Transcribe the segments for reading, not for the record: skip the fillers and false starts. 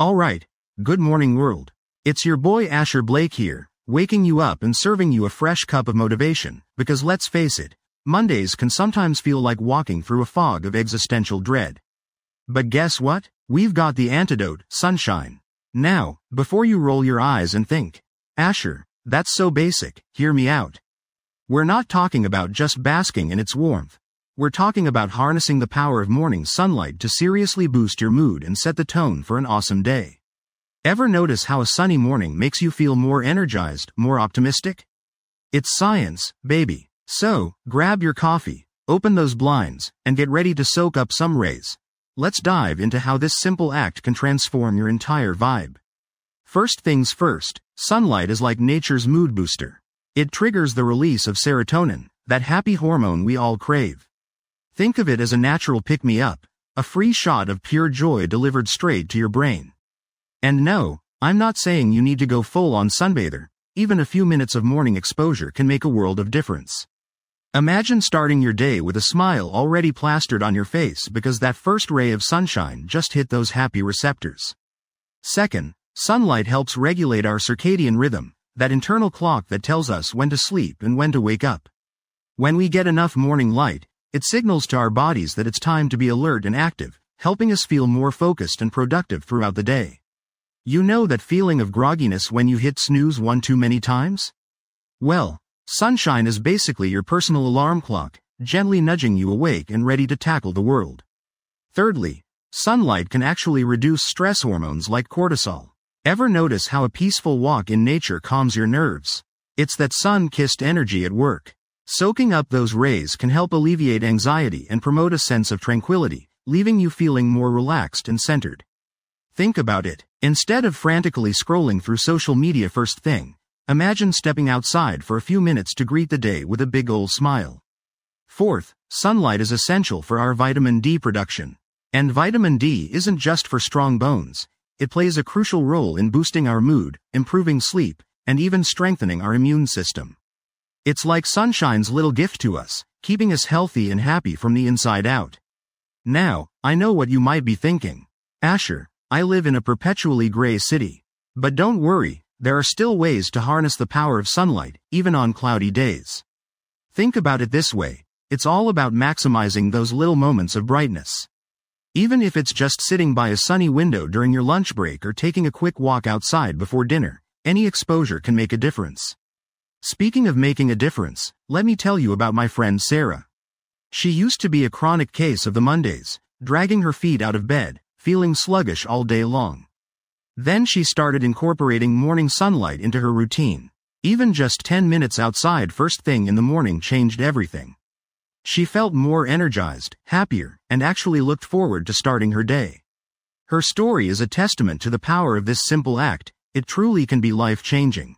Alright, good morning world. It's your boy Asher Blake here, waking you up and serving you a fresh cup of motivation, because let's face it, Mondays can sometimes feel like walking through a fog of existential dread. But guess what? We've got the antidote, sunshine. Now, before you roll your eyes and think, Asher, that's so basic, hear me out. We're not talking about just basking in its warmth. We're talking about harnessing the power of morning sunlight to seriously boost your mood and set the tone for an awesome day. Ever notice how a sunny morning makes you feel more energized, more optimistic? It's science, baby. So, grab your coffee, open those blinds, and get ready to soak up some rays. Let's dive into how this simple act can transform your entire vibe. First things first, sunlight is like nature's mood booster. It triggers the release of serotonin, that happy hormone we all crave. Think of it as a natural pick-me-up, a free shot of pure joy delivered straight to your brain. And no, I'm not saying you need to go full-on sunbather. Even a few minutes of morning exposure can make a world of difference. Imagine starting your day with a smile already plastered on your face because that first ray of sunshine just hit those happy receptors. Second, sunlight helps regulate our circadian rhythm, that internal clock that tells us when to sleep and when to wake up. When we get enough morning light, it signals to our bodies that it's time to be alert and active, helping us feel more focused and productive throughout the day. You know that feeling of grogginess when you hit snooze one too many times? Well, sunshine is basically your personal alarm clock, gently nudging you awake and ready to tackle the world. Thirdly, sunlight can actually reduce stress hormones like cortisol. Ever notice how a peaceful walk in nature calms your nerves? It's that sun-kissed energy at work. Soaking up those rays can help alleviate anxiety and promote a sense of tranquility, leaving you feeling more relaxed and centered. Think about it. Instead of frantically scrolling through social media first thing, imagine stepping outside for a few minutes to greet the day with a big ol' smile. Fourth, sunlight is essential for our vitamin D production. And vitamin D isn't just for strong bones. It plays a crucial role in boosting our mood, improving sleep, and even strengthening our immune system. It's like sunshine's little gift to us, keeping us healthy and happy from the inside out. Now, I know what you might be thinking. Asher, I live in a perpetually gray city. But don't worry, there are still ways to harness the power of sunlight, even on cloudy days. Think about it this way, it's all about maximizing those little moments of brightness. Even if it's just sitting by a sunny window during your lunch break or taking a quick walk outside before dinner, any exposure can make a difference. Speaking of making a difference, let me tell you about my friend Sarah. She used to be a chronic case of the Mondays, dragging her feet out of bed, feeling sluggish all day long. Then she started incorporating morning sunlight into her routine. Even just 10 minutes outside first thing in the morning changed everything. She felt more energized, happier, and actually looked forward to starting her day. Her story is a testament to the power of this simple act. It truly can be life-changing.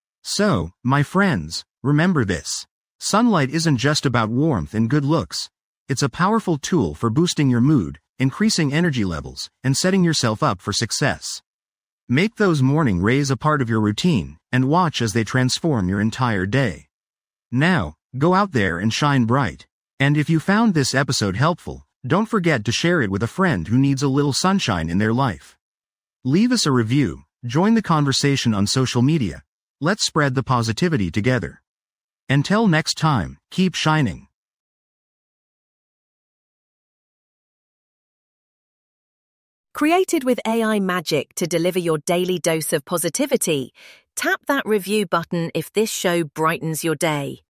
So, my friends, remember this. Sunlight isn't just about warmth and good looks. It's a powerful tool for boosting your mood, increasing energy levels, and setting yourself up for success. Make those morning rays a part of your routine, and watch as they transform your entire day. Now, go out there and shine bright. And if you found this episode helpful, don't forget to share it with a friend who needs a little sunshine in their life. Leave us a review, join the conversation on social media. Let's spread the positivity together. Until next time, keep shining. Created with AI magic to deliver your daily dose of positivity, tap that review button if this show brightens your day.